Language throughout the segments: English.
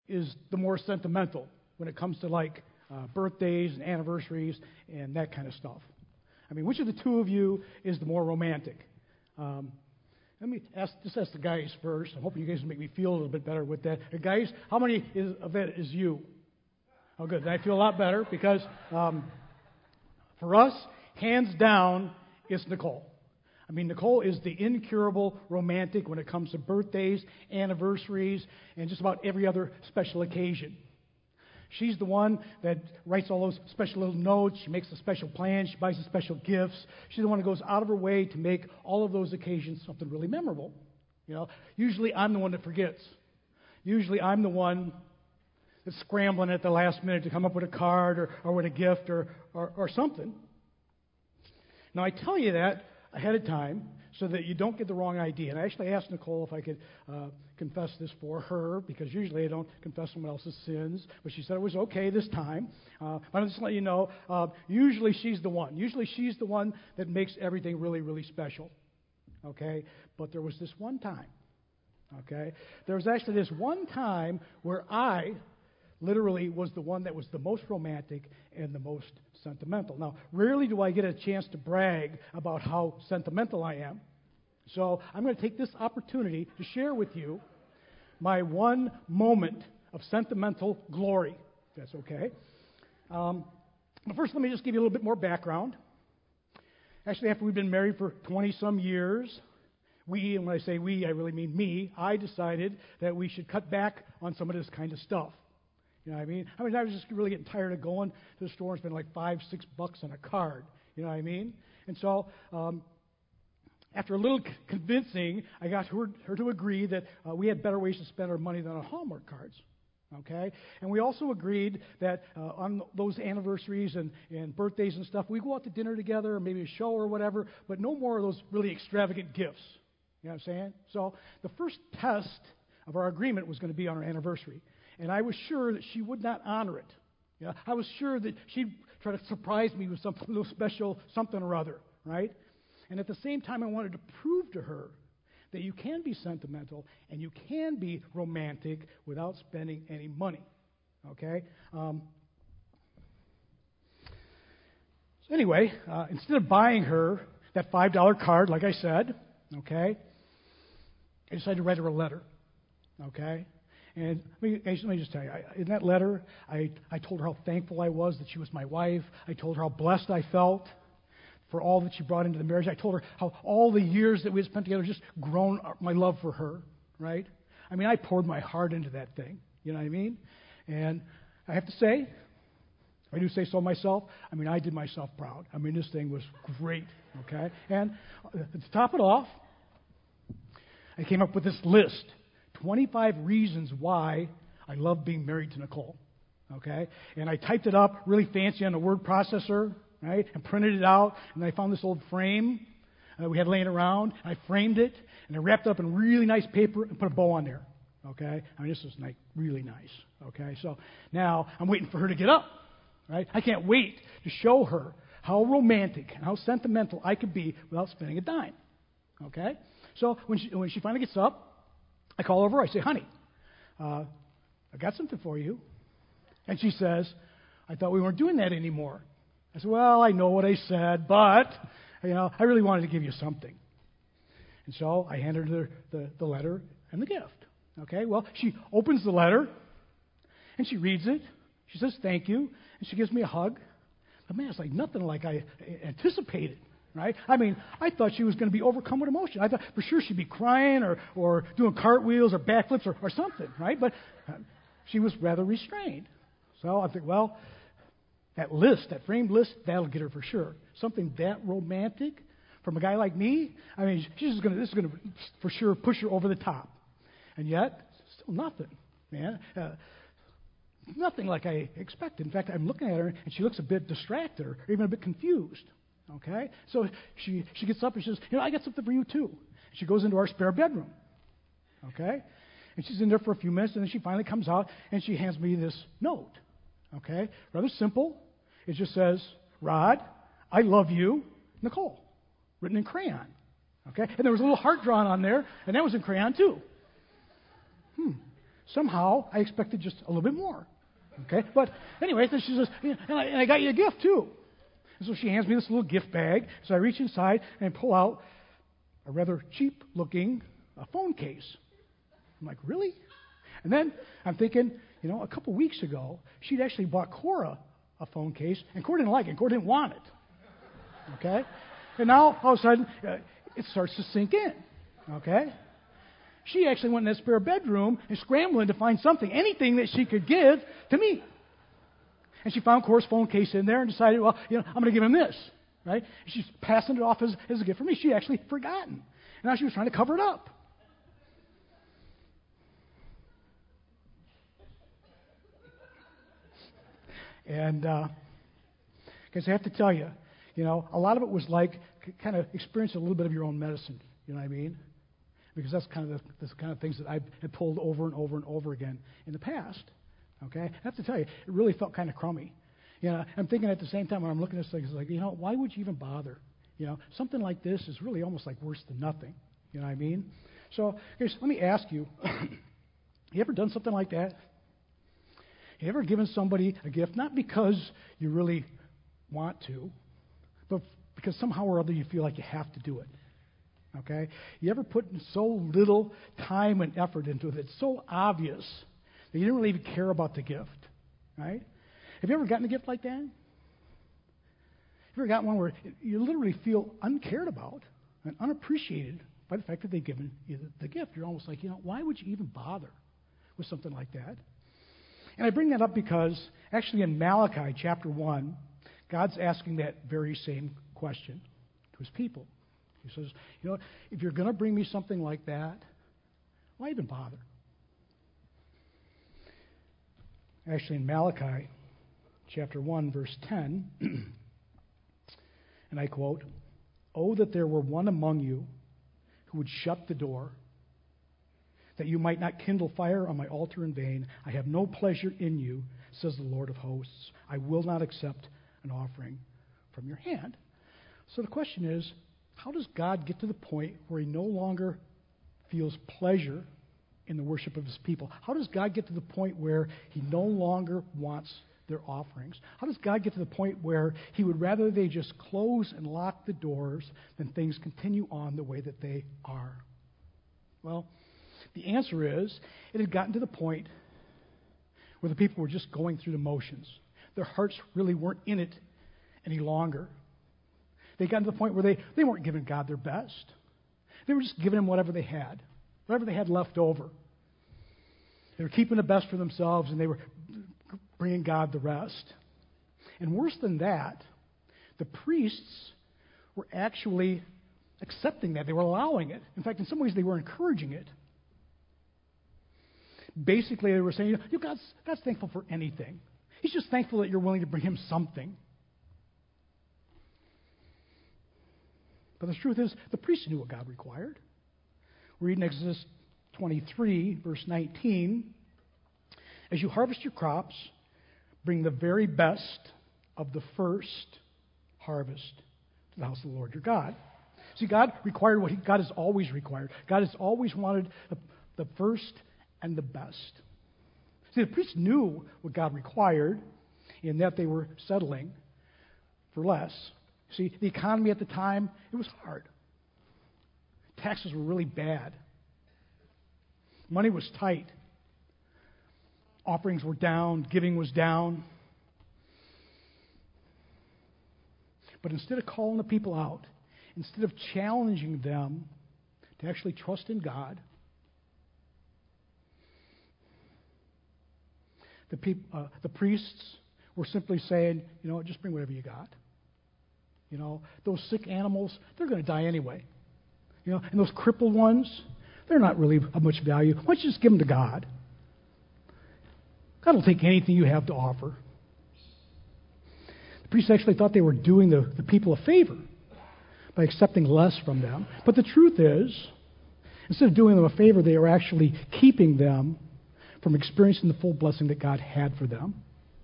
is the more sentimental when it comes to like birthdays and anniversaries and that kind of stuff? I mean, which of the two of you is the more romantic? Let me ask the guys first. I'm hoping you guys will make me feel a little bit better with that. Guys, how many of that is you? Oh, good. Then I feel a lot better because for us, hands down, it's Nicole. I mean, Nicole is the incurable romantic when it comes to birthdays, anniversaries, and just about every other special occasion. She's the one that writes all those special little notes. She makes the special plans. She buys the special gifts. She's the one that goes out of her way to make all of those occasions something really memorable. You know, usually I'm the one that forgets. Usually I'm the one that's scrambling at the last minute to come up with a card or with a gift or something. Now, I tell you that ahead of time so that you don't get the wrong idea. And I actually asked Nicole if I could confess this for her, because usually I don't confess someone else's sins, but she said it was okay this time. But I'm just letting you know, usually she's the one. Usually she's the one that makes everything really, really special. Okay? But there was this one time. Okay? There was actually this one time where I literally was the one that was the most romantic and the most sentimental. Now, rarely do I get a chance to brag about how sentimental I am. So I'm going to take this opportunity to share with you my one moment of sentimental glory. If that's okay. But first, let me just give you a little bit more background. Actually, after we've been married for 20-some years, and when I say we, I really mean me, I decided that we should cut back on some of this kind of stuff. You know what I mean? I was just really getting tired of going to the store and spending like $5-6 on a card. You know what I mean? And so, after a little convincing, I got her to agree that we had better ways to spend our money than on Hallmark cards. Okay? And we also agreed that on those anniversaries and birthdays and stuff, we go out to dinner together or maybe a show or whatever, but no more of those really extravagant gifts. You know what I'm saying? So the first test of our agreement was going to be on our anniversary. And I was sure that she would not honor it. You know, I was sure that she'd try to surprise me with something a little special, something or other, right? And at the same time, I wanted to prove to her that you can be sentimental and you can be romantic without spending any money, okay? So anyway, instead of buying her that $5 card, like I said, okay, I decided to write her a letter, okay? And let me just tell you, in that letter, I told her how thankful I was that she was my wife. I told her how blessed I felt for all that she brought into the marriage. I told her how all the years that we had spent together just grown my love for her, right? I mean, I poured my heart into that thing. You know what I mean? And I have to say, if I do say so myself, I mean, I did myself proud. I mean, this thing was great, okay? And to top it off, I came up with this list. 25 reasons why I love being married to Nicole, okay? And I typed it up really fancy on a word processor, right? And printed it out, and I found this old frame we had laying around. I framed it, and I wrapped it up in really nice paper and put a bow on there, okay? I mean, this was really nice, okay? So now I'm waiting for her to get up, right? I can't wait to show her how romantic and how sentimental I could be without spending a dime, okay? So when she finally gets up, I call over, I say, honey, I got something for you. And she says, I thought we weren't doing that anymore. I said, well, I know what I said, but, I really wanted to give you something. And so I handed her the letter and the gift. Okay, well, she opens the letter, and she reads it. She says, thank you, and she gives me a hug. But man, it's like nothing like I anticipated. Right? I mean, I thought she was going to be overcome with emotion. I thought for sure she'd be crying or doing cartwheels or backflips or something, right? But she was rather restrained. So I think, well, that framed list, that'll get her for sure. Something that romantic from a guy like me, I mean, this is going to for sure push her over the top. And yet, still nothing, man. Nothing like I expected. In fact, I'm looking at her, and she looks a bit distracted or even a bit confused. Okay? So she gets up and she says, I got something for you too. She goes into our spare bedroom. Okay? And she's in there for a few minutes, and then she finally comes out, and she hands me this note. Okay? Rather simple. It just says, Rod, I love you, Nicole. Written in crayon. Okay? And there was a little heart drawn on there, and that was in crayon too. Somehow, I expected just a little bit more. Okay? But anyway, then she says, and I got you a gift too. And so she hands me this little gift bag. So I reach inside and pull out a rather cheap-looking phone case. I'm like, really? And then I'm thinking, a couple weeks ago, she'd actually bought Cora a phone case, and Cora didn't like it. Cora didn't want it. Okay? And now, all of a sudden, it starts to sink in. Okay? She actually went in that spare bedroom and scrambling to find something, anything that she could give to me. And she found Cora's phone case in there and decided, well, I'm going to give him this. Right? And she's passing it off as a gift for me. She actually had forgotten. And now she was trying to cover it up. And guys, I have to tell you, a lot of it was like kind of experiencing a little bit of your own medicine. You know what I mean? Because that's kind of the kind of things that I've had pulled over and over and over again in the past. Okay? I have to tell you, it really felt kind of crummy. I'm thinking at the same time when I'm looking at this thing, it's like, why would you even bother? Something like this is really almost like worse than nothing. You know what I mean? So, guys, let me ask you, you ever done something like that? You ever given somebody a gift, not because you really want to, but because somehow or other you feel like you have to do it? Okay? You ever put so little time and effort into it, it's so obvious that you didn't really even care about the gift, right? Have you ever gotten a gift like that? Have you ever gotten one where you literally feel uncared about and unappreciated by the fact that they've given you the gift? You're almost like, why would you even bother with something like that? And I bring that up because actually in Malachi chapter 1, God's asking that very same question to his people. He says, if you're going to bring me something like that, why even bother? Actually, in Malachi chapter 1, verse 10, and I quote, "Oh, that there were one among you who would shut the door, that you might not kindle fire on my altar in vain. I have no pleasure in you, says the Lord of hosts. I will not accept an offering from your hand." So the question is, how does God get to the point where he no longer feels pleasure in the worship of his people? How does God get to the point where he no longer wants their offerings? How does God get to the point where he would rather they just close and lock the doors than things continue on the way that they are? Well, the answer is, it had gotten to the point where the people were just going through the motions. Their hearts really weren't in it any longer. They got to the point where they weren't giving God their best. They were just giving him whatever they had left over. They were keeping the best for themselves, and they were bringing God the rest. And worse than that, the priests were actually accepting that. They were allowing it. In fact, in some ways, they were encouraging it. Basically, they were saying, God's thankful for anything. He's just thankful that you're willing to bring him something. But the truth is, the priests knew what God required. We read in Exodus 23, verse 19, "As you harvest your crops, bring the very best of the first harvest to the house of the Lord your God." See, God required what God has always required. God has always wanted the first and the best. See, the priests knew what God required, in that they were settling for less. See, the economy at the time, it was hard. Taxes were really bad. Money was tight. Offerings were down. Giving was down. But instead of calling the people out, instead of challenging them to actually trust in God, the priests were simply saying, just bring whatever you got. Those sick animals, they're going to die anyway. And those crippled ones, they're not really of much value. Why don't you just give them to God? God will take anything you have to offer. The priests actually thought they were doing the people a favor by accepting less from them. But the truth is, instead of doing them a favor, they were actually keeping them from experiencing the full blessing that God had for them.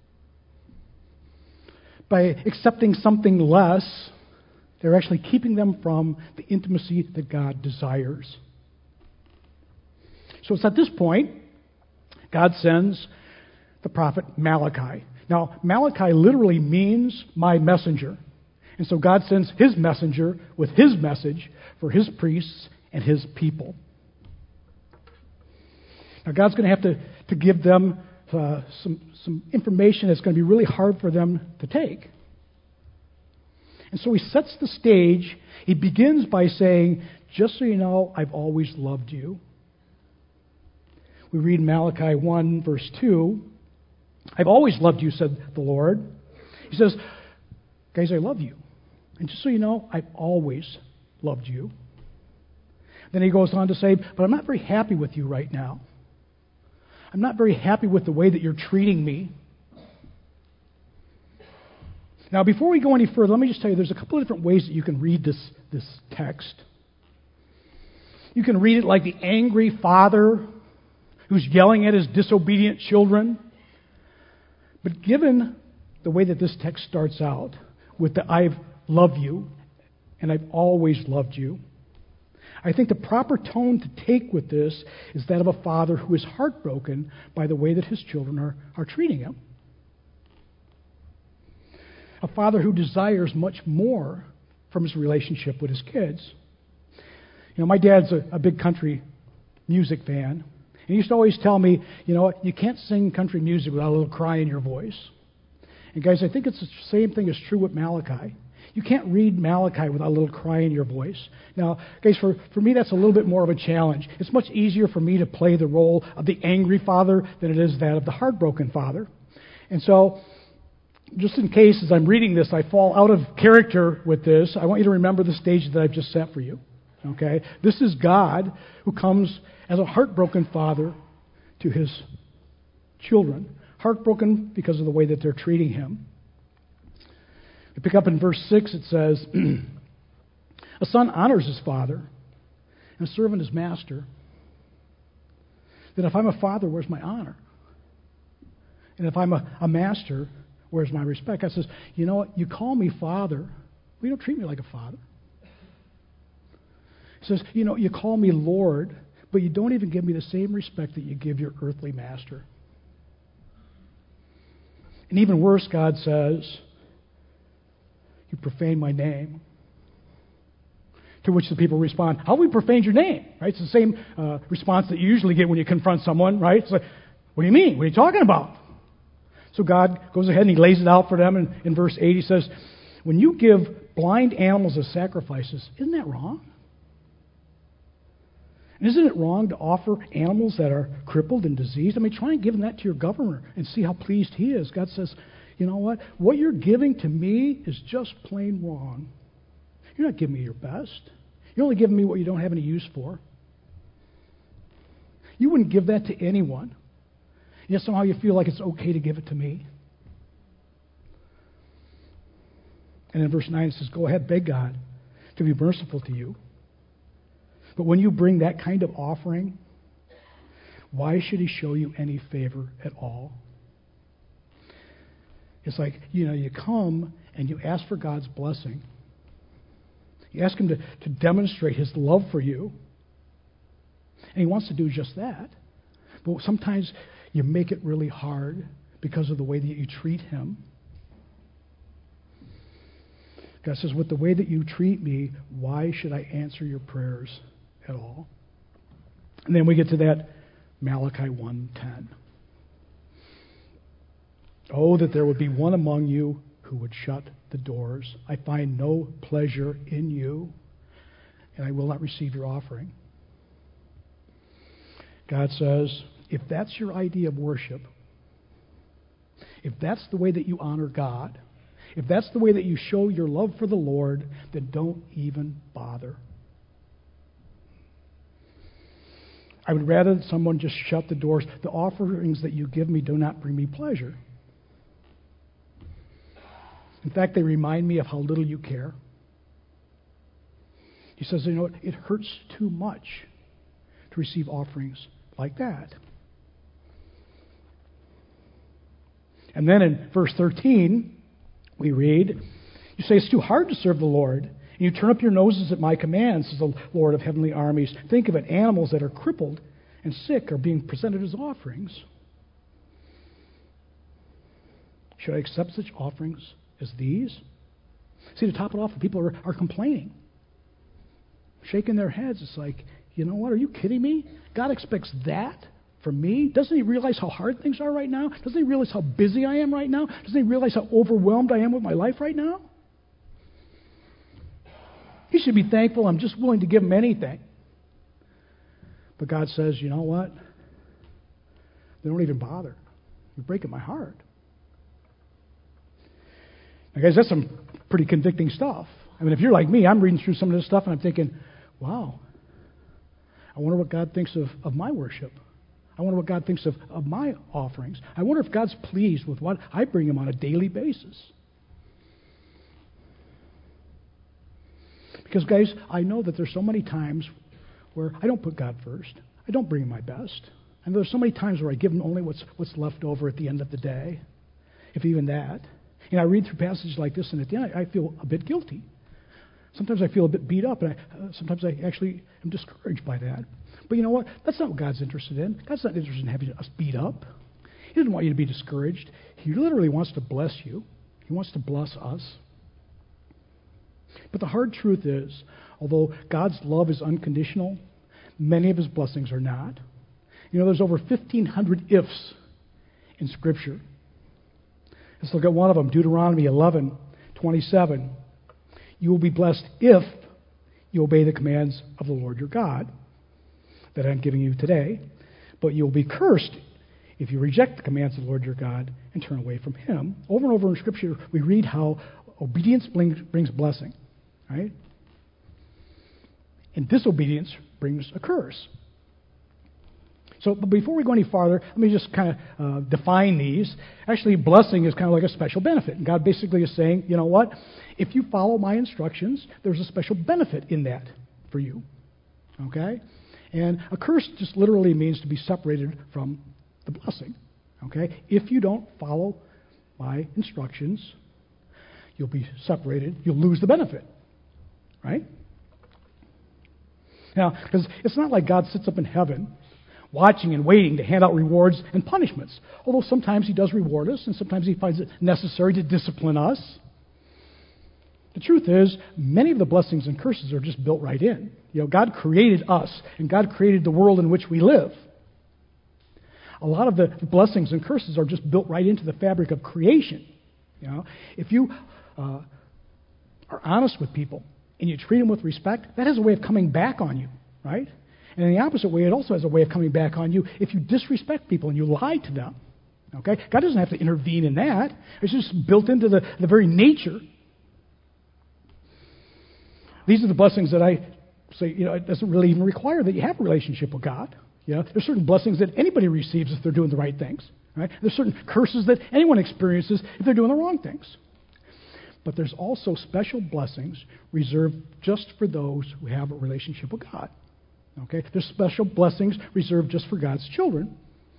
By accepting something less, they're actually keeping them from the intimacy that God desires. So it's at this point God sends the prophet Malachi. Now, Malachi literally means my messenger. And so God sends his messenger with his message for his priests and his people. Now, God's going to have to give them some information that's going to be really hard for them to take. And so he sets the stage. He begins by saying, just so you know, I've always loved you. We read Malachi 1, verse 2. I've always loved you, said the Lord. He says, guys, I love you. And just so you know, I've always loved you. Then he goes on to say, but I'm not very happy with you right now. I'm not very happy with the way that you're treating me. Now, before we go any further, let me just tell you, there's a couple of different ways that you can read this text. You can read it like the angry father who's yelling at his disobedient children. But given the way that this text starts out with the I've loved you and I've always loved you, I think the proper tone to take with this is that of a father who is heartbroken by the way that his children are treating him. A father who desires much more from his relationship with his kids. You know, my dad's a big country music fan. And he used to always tell me, you know what, you can't sing country music without a little cry in your voice. And guys, I think it's the same thing is true with Malachi. You can't read Malachi without a little cry in your voice. Now, guys, for me, that's a little bit more of a challenge. It's much easier for me to play the role of the angry father than it is that of the heartbroken father. And so, just in case, as I'm reading this, I fall out of character with this, I want you to remember the stage that I've just set for you. Okay? This is God who comes as a heartbroken father to his children. Heartbroken because of the way that they're treating him. We pick up in verse 6, it says, a son honors his father, and a servant his master. Then if I'm a father, where's my honor? And if I'm a master, where's my respect? God says, you know what? You call me father, but you don't treat me like a father. He says, you know, you call me Lord, but you don't even give me the same respect that you give your earthly master. And even worse, God says, you profane my name. To which the people respond, how have we profaned your name? Right? It's the same response that you usually get when you confront someone, right? It's like, what do you mean? What are you talking about? So God goes ahead and he lays it out for them. And in verse 8 he says, when you give blind animals as sacrifices, isn't that wrong? And isn't it wrong to offer animals that are crippled and diseased? I mean, try and give that to your governor and see how pleased he is. God says, you know what? What you're giving to me is just plain wrong. You're not giving me your best. You're only giving me what you don't have any use for. You wouldn't give that to anyone. Yet somehow you feel like it's okay to give it to me. And in verse 9 it says, go ahead, beg God to be merciful to you. But when you bring that kind of offering, why should he show you any favor at all? It's like, you know, you come and you ask for God's blessing. You ask him to demonstrate his love for you. And he wants to do just that. But sometimes you make it really hard because of the way that you treat him. God says, with the way that you treat me, why should I answer your prayers at all? And then we get to that Malachi 1:10. Oh, that there would be one among you who would shut the doors. I find no pleasure in you, and I will not receive your offering. God says, if that's your idea of worship, if that's the way that you honor God, if that's the way that you show your love for the Lord, then don't even bother. I would rather that someone just shut the doors. The offerings that you give me do not bring me pleasure. In fact, they remind me of how little you care. He says, you know what? It hurts too much to receive offerings like that. And then in verse 13, we read, you say it's too hard to serve the Lord, and you turn up your noses at my commands, says the Lord of heavenly armies. Think of it, animals that are crippled and sick are being presented as offerings. Should I accept such offerings as these? See, to top it off, people are complaining, shaking their heads. It's like, you know what? Are you kidding me? God expects that from me? Doesn't He realize how hard things are right now? Doesn't He realize how busy I am right now? Doesn't He realize how overwhelmed I am with my life right now? He should be thankful I'm just willing to give Him anything. But God says, you know what? They don't even bother. You're breaking my heart. Now, guys, that's some pretty convicting stuff. I mean, if you're like me, I'm reading through some of this stuff and I'm thinking, wow, I wonder what God thinks of my worship. I wonder what God thinks of my offerings. I wonder if God's pleased with what I bring Him on a daily basis. Because, guys, I know that there's so many times where I don't put God first. I don't bring Him my best. And there's so many times where I give Him only what's left over at the end of the day, if even that. And I read through passages like this, and at the end I feel a bit guilty. Sometimes I feel a bit beat up, and sometimes I actually am discouraged by that. But you know what? That's not what God's interested in. God's not interested in having us beat up. He doesn't want you to be discouraged. He literally wants to bless you. He wants to bless us. But the hard truth is, although God's love is unconditional, many of His blessings are not. You know, there's over 1,500 ifs in Scripture. Let's look at one of them, Deuteronomy 11:27. You will be blessed if you obey the commands of the Lord your God that I'm giving you today, but you will be cursed if you reject the commands of the Lord your God and turn away from Him. Over and over in Scripture, we read how obedience brings blessing, right? And disobedience brings a curse. So, but before we go any farther, let me just kind of define these. Actually, blessing is kind of like a special benefit. And God basically is saying, you know what? If you follow my instructions, there's a special benefit in that for you. Okay? And a curse just literally means to be separated from the blessing. Okay? If you don't follow my instructions, you'll be separated. You'll lose the benefit. Right? Now, because it's not like God sits up in heaven watching and waiting to hand out rewards and punishments. Although sometimes He does reward us, and sometimes He finds it necessary to discipline us. The truth is, many of the blessings and curses are just built right in. You know, God created us, and God created the world in which we live. A lot of the blessings and curses are just built right into the fabric of creation. You know, if you are honest with people and you treat them with respect, that has a way of coming back on you, right? And in the opposite way, it also has a way of coming back on you if you disrespect people and you lie to them. Okay? God doesn't have to intervene in that. It's just built into the very nature. These are the blessings that I say, you know, it doesn't really even require that you have a relationship with God. You know, there's certain blessings that anybody receives if they're doing the right things. Right? There's certain curses that anyone experiences if they're doing the wrong things. But there's also special blessings reserved just for those who have a relationship with God. Okay? There's special blessings reserved just for God's children.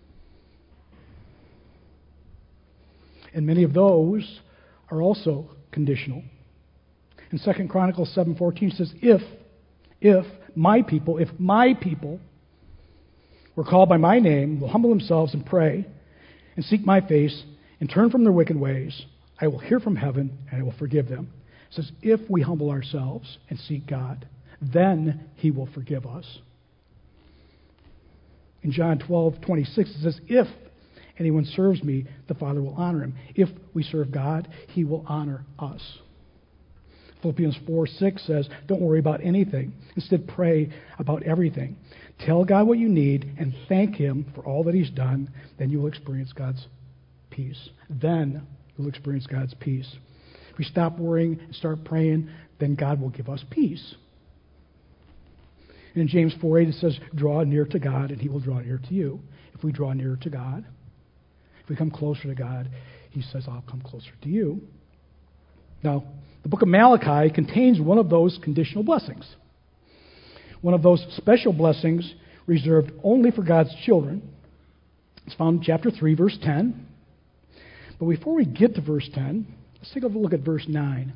And many of those are also conditional. In 2 Chronicles 7:14 it says, if my people were called by my name, will humble themselves and pray and seek my face and turn from their wicked ways, I will hear from heaven and I will forgive them. It says, if we humble ourselves and seek God, then He will forgive us. In John 12:26 it says, if anyone serves me, the Father will honor him. If we serve God, He will honor us. Philippians 4:6 says, don't worry about anything. Instead, pray about everything. Tell God what you need and thank Him for all that He's done. Then you will experience God's peace. Then you'll experience God's peace. If we stop worrying and start praying, then God will give us peace. In James 4:8 it says, draw near to God and He will draw near to you. If we draw near to God, if we come closer to God, He says, I'll come closer to you. Now, the book of Malachi contains one of those conditional blessings. One of those special blessings reserved only for God's children. It's found in chapter 3, verse 10. But before we get to verse 10, let's take a look at verse 9.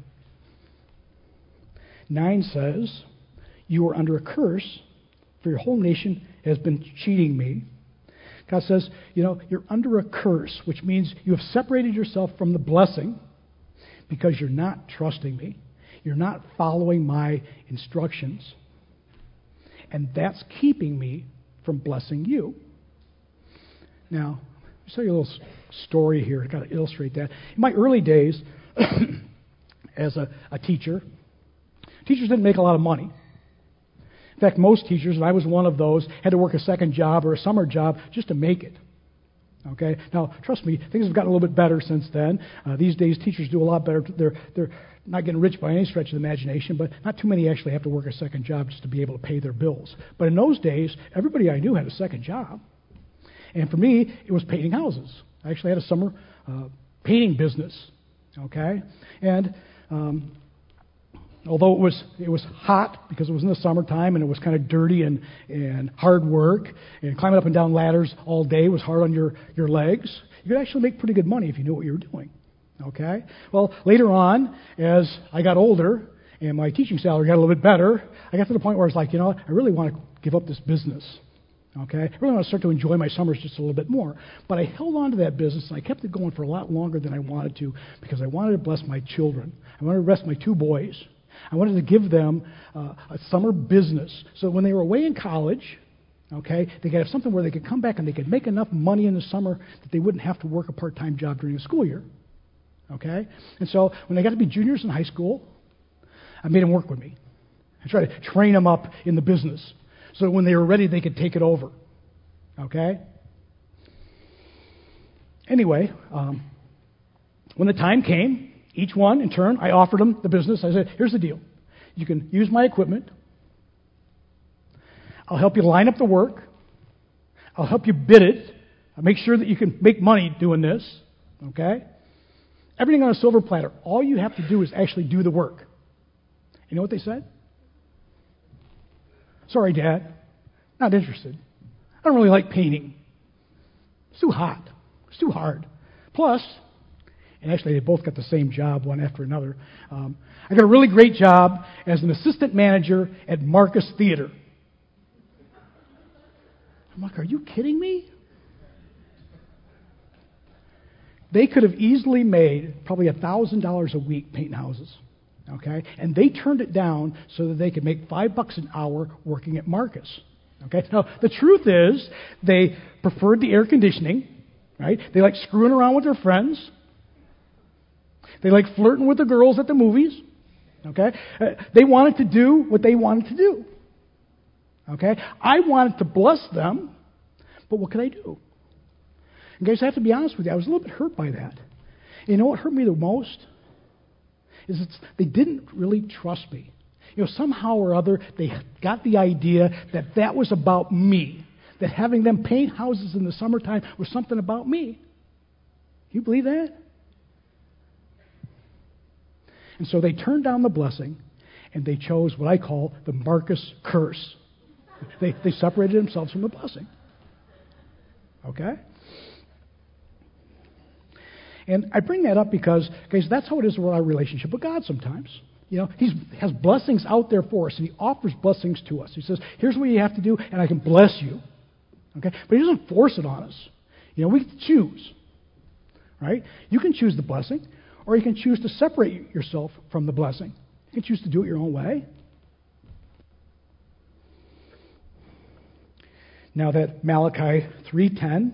9 says, you are under a curse, for your whole nation has been cheating me. God says, you're under a curse, which means you have separated yourself from the blessing because you're not trusting me. You're not following my instructions. And that's keeping me from blessing you. Now, I'll tell you a little story here. I've got to illustrate that. In my early days as a teacher, teachers didn't make a lot of money. In fact, most teachers, and I was one of those, had to work a second job or a summer job just to make it. Okay? Now, trust me, things have gotten a little bit better since then. These days, teachers do a lot better. They're not getting rich by any stretch of the imagination, but not too many actually have to work a second job just to be able to pay their bills. But in those days, everybody I knew had a second job. And for me, it was painting houses. I actually had a summer painting business. Okay? And although it was hot because it was in the summertime and it was kind of dirty and hard work, and climbing up and down ladders all day was hard on your legs, you could actually make pretty good money if you knew what you were doing. Okay? Well, later on, as I got older and my teaching salary got a little bit better, I got to the point where I was like, I really want to give up this business. Okay? I really want to start to enjoy my summers just a little bit more. But I held on to that business, and I kept it going for a lot longer than I wanted to because I wanted to bless my children. I wanted to bless my two boys. I wanted to give them a summer business so when they were away in college, okay, they could have something where they could come back and they could make enough money in the summer that they wouldn't have to work a part-time job during the school year. Okay? And so when they got to be juniors in high school, I made them work with me. I tried to train them up in the business so that when they were ready, they could take it over. Okay? Anyway, when the time came, each one, in turn, I offered them the business. I said, here's the deal. You can use my equipment. I'll help you line up the work. I'll help you bid it. I'll make sure that you can make money doing this. Okay? Everything on a silver platter. All you have to do is actually do the work. You know what they said? Sorry, Dad. Not interested. I don't really like painting. It's too hot. It's too hard. Plus, and actually they both got the same job, one after another. I got a really great job as an assistant manager at Marcus Theater. I'm like, are you kidding me? They could have easily made probably $1,000 a week painting houses. Okay? And they turned it down so that they could make $5 an hour working at Marcus. Okay? Now, the truth is, they preferred the air conditioning, right? They like screwing around with their friends. They like flirting with the girls at the movies. Okay? They wanted to do what they wanted to do. Okay? I wanted to bless them, but what could I do? And guys, I have to be honest with you, I was a little bit hurt by that. You know what hurt me the most? Is they didn't really trust me. Somehow or other, they got the idea that that was about me. That having them paint houses in the summertime was something about me. You believe that? And so they turned down the blessing, and they chose what I call the Marcus curse. They separated themselves from the blessing. Okay? And I bring that up because, guys, that's how it is with our relationship with God sometimes. He has blessings out there for us, and He offers blessings to us. He says, here's what you have to do, and I can bless you. Okay? But He doesn't force it on us. We can choose. Right? You can choose the blessing, or you can choose to separate yourself from the blessing. You can choose to do it your own way. Now that Malachi 3:10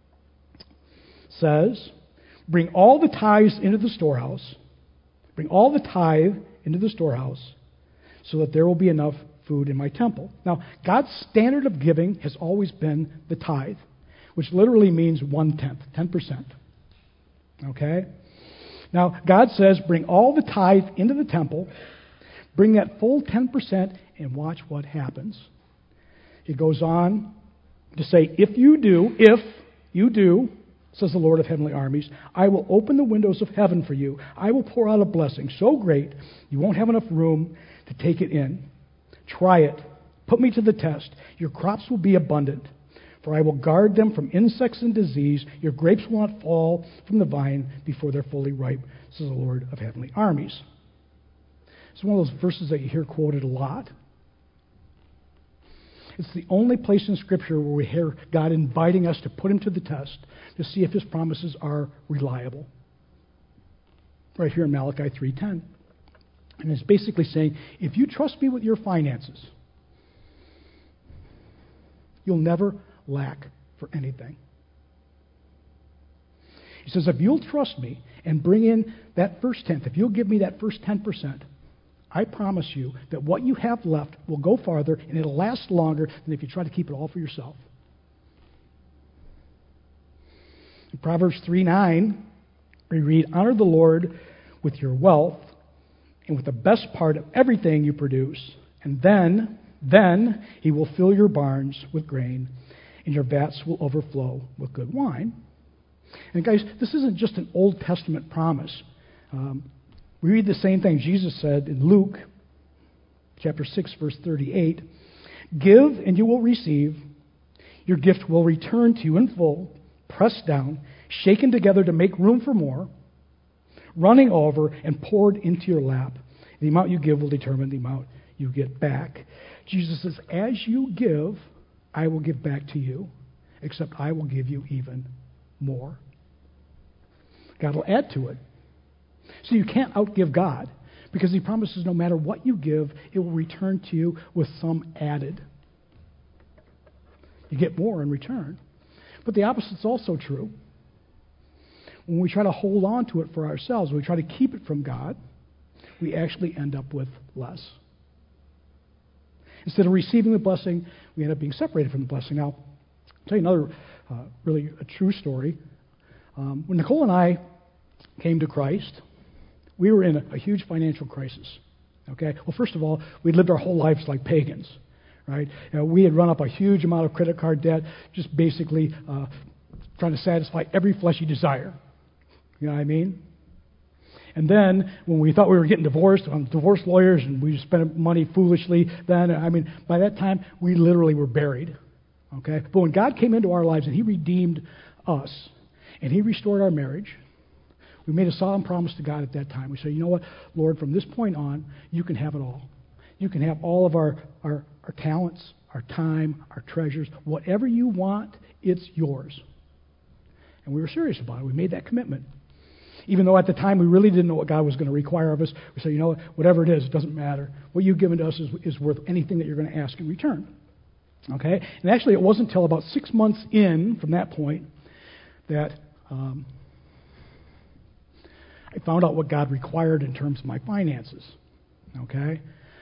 says, bring all the tithes into the storehouse. Bring all the tithe into the storehouse so that there will be enough food in my temple. Now, God's standard of giving has always been the tithe, which literally means 1/10, 10%. Okay? Now, God says, bring all the tithe into the temple, bring that full 10%, and watch what happens. It goes on to say, if you do, says the Lord of heavenly armies, I will open the windows of heaven for you. I will pour out a blessing so great you won't have enough room to take it in. Try it. Put me to the test. Your crops will be abundant, for I will guard them from insects and disease. Your grapes will not fall from the vine before they're fully ripe, says the Lord of heavenly armies. It's one of those verses that you hear quoted a lot. It's the only place in Scripture where we hear God inviting us to put Him to the test to see if His promises are reliable. Right here in Malachi 3:10. And it's basically saying, if you trust me with your finances, you'll never lack for anything. He says, if you'll trust me and bring in that first tenth, if you'll give me that first 10%, I promise you that what you have left will go farther and it'll last longer than if you try to keep it all for yourself. In Proverbs 3:9, we read, honor the Lord with your wealth and with the best part of everything you produce, and then He will fill your barns with grain, and your vats will overflow with good wine. And guys, this isn't just an Old Testament promise. We read the same thing Jesus said in Luke chapter 6, verse 38. Give and you will receive. Your gift will return to you in full, pressed down, shaken together to make room for more, running over and poured into your lap. The amount you give will determine the amount you get back. Jesus says, as you give, I will give back to you, except I will give you even more. God will add to it. So you can't outgive God, because He promises no matter what you give, it will return to you with some added. You get more in return. But the opposite's also true. When we try to hold on to it for ourselves, when we try to keep it from God, we actually end up with less. Instead of receiving the blessing, we end up being separated from the blessing. Now, I'll tell you another really a true story. When Nicole and I came to Christ, we were in a huge financial crisis. Okay? Well, first of all, we'd lived our whole lives like pagans, right? We had run up a huge amount of credit card debt, just basically trying to satisfy every fleshy desire. You know what I mean? And then, when we thought we were getting divorced, divorce lawyers, and we spent money foolishly, then, by that time, we literally were buried. Okay? But when God came into our lives and He redeemed us, and He restored our marriage, we made a solemn promise to God at that time. We said, you know what, Lord, from this point on, you can have it all. You can have all of our talents, our time, our treasures. Whatever you want, it's yours. And we were serious about it. We made that commitment. Even though at the time we really didn't know what God was going to require of us, we said, you know what, whatever it is, it doesn't matter. What you've given to us is worth anything that you're going to ask in return. Okay? And actually, it wasn't until about 6 months in from that point that I found out what God required in terms of my finances. Okay?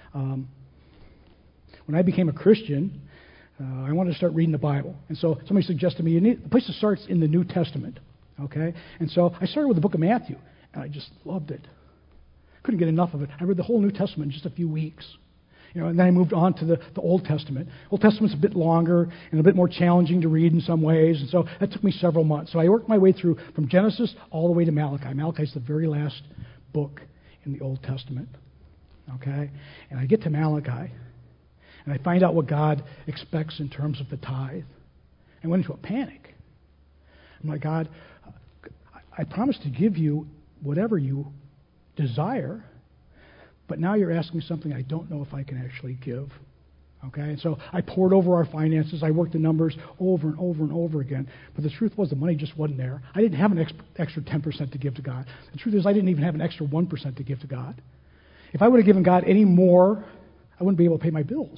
When I became a Christian, I wanted to start reading the Bible. And so somebody suggested to me, the place to start is in the New Testament. Okay? And so I started with the book of Matthew, and I just loved it. Couldn't get enough of it. I read the whole New Testament in just a few weeks. And then I moved on to the Old Testament. Old Testament's a bit longer and a bit more challenging to read in some ways, and so that took me several months. So I worked my way through from Genesis all the way to Malachi. Malachi's the very last book in the Old Testament. Okay? And I get to Malachi, and I find out what God expects in terms of the tithe. I went into a panic. I'm like, God, I promised to give you whatever you desire, but now you're asking something I don't know if I can actually give. Okay? And so I poured over our finances. I worked the numbers over and over and over again. But the truth was the money just wasn't there. I didn't have an extra 10% to give to God. The truth is I didn't even have an extra 1% to give to God. If I would have given God any more, I wouldn't be able to pay my bills.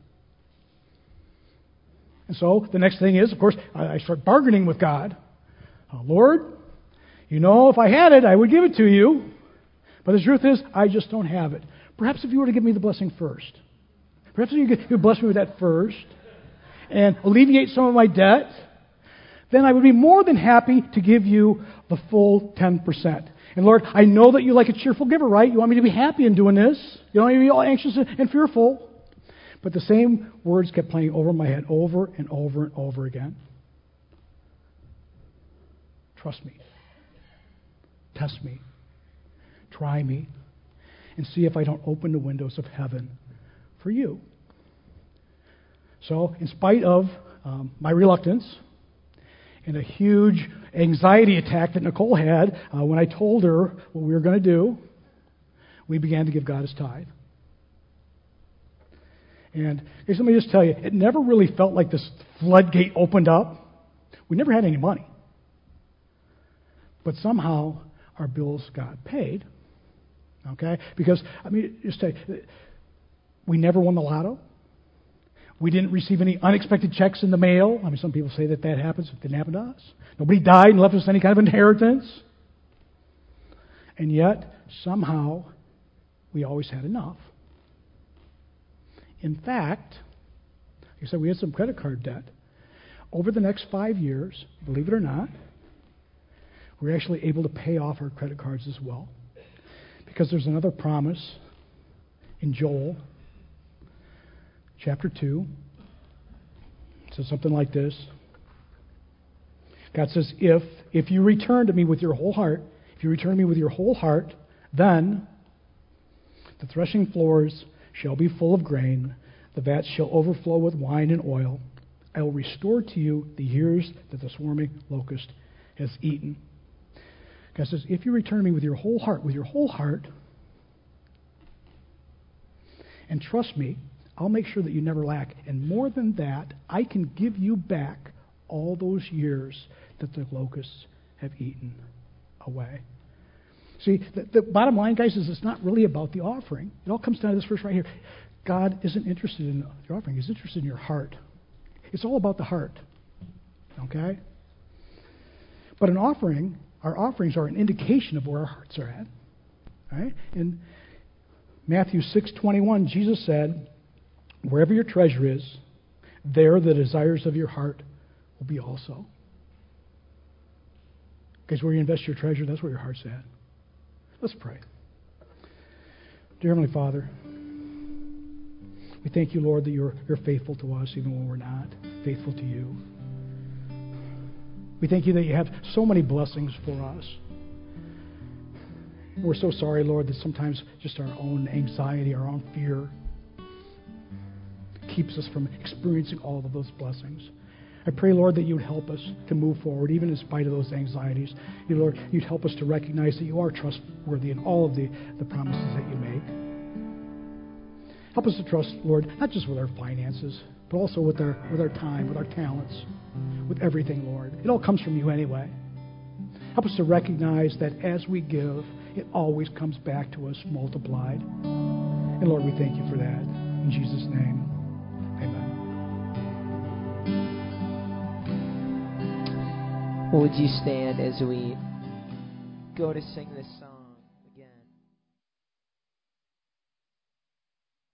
And so the next thing is, of course, I start bargaining with God. Lord, you know, if I had it, I would give it to you. But the truth is, I just don't have it. Perhaps if you were to give me the blessing first. Perhaps if you could bless me with that first and alleviate some of my debt, then I would be more than happy to give you the full 10%. And Lord, I know that you like a cheerful giver, right? You want me to be happy in doing this. You don't want me to be all anxious and fearful. But the same words kept playing over my head over and over and over again. Trust me. Test me. Try me. And see if I don't open the windows of heaven for you. So, in spite of my reluctance and a huge anxiety attack that Nicole had when I told her what we were going to do, we began to give God His tithe. And guys, let me just tell you, it never really felt like this floodgate opened up. We never had any money. But somehow our bills got paid. Okay? Because, I mean, just tell you, we never won the lotto. We didn't receive any unexpected checks in the mail. I mean, some people say that happens. It didn't happen to us. Nobody died and left us any kind of inheritance. And yet, somehow, we always had enough. In fact, like I said, we had some credit card debt. Over the next 5 years, believe it or not, we're actually able to pay off our credit cards as well. Because there's another promise in Joel, chapter 2. It says something like this. God says, if you return to me with your whole heart, then the threshing floors shall be full of grain, the vats shall overflow with wine and oil. I will restore to you the years that the swarming locust has eaten. God says, if you return to me with your whole heart, and trust me, I'll make sure that you never lack. And more than that, I can give you back all those years that the locusts have eaten away. See, the bottom line, guys, is it's not really about the offering. It all comes down to this verse right here. God isn't interested in your offering. He's interested in your heart. It's all about the heart. Okay? But our offerings are an indication of where our hearts are at. All right? In Matthew 6:21, Jesus said, wherever your treasure is, there the desires of your heart will be also. Because where you invest your treasure, that's where your heart's at. Let's pray. Dear Heavenly Father, we thank you, Lord, that you're faithful to us even when we're not faithful to you. We thank you that you have so many blessings for us. We're so sorry, Lord, that sometimes just our own anxiety, our own fear keeps us from experiencing all of those blessings. I pray, Lord, that you would help us to move forward, even in spite of those anxieties. Lord, you'd help us to recognize that you are trustworthy in all of the promises that you make. Help us to trust, Lord, not just with our finances, but also with our time, with our talents, with everything, Lord. It all comes from you anyway. Help us to recognize that as we give, it always comes back to us multiplied. And Lord, we thank you for that. In Jesus' name, amen. Would you stand as we go to sing this song?